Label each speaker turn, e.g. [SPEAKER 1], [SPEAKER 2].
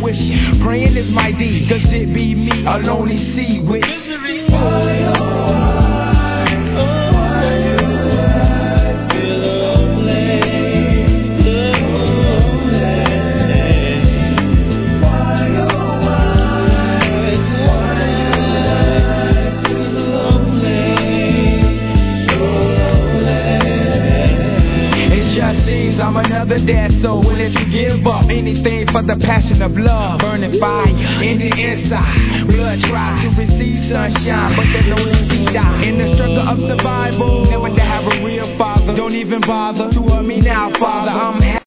[SPEAKER 1] wishing, praying is my deed. Cause it be me, a lonely sea with misery. I'm another dead soul, willing to give up anything for the passion of love. Burning fire in the inside, blood tries to receive sunshine, but there's no easy die. In the struggle of survival, never to have a real father. Don't even bother to hurt me now, Father. I'm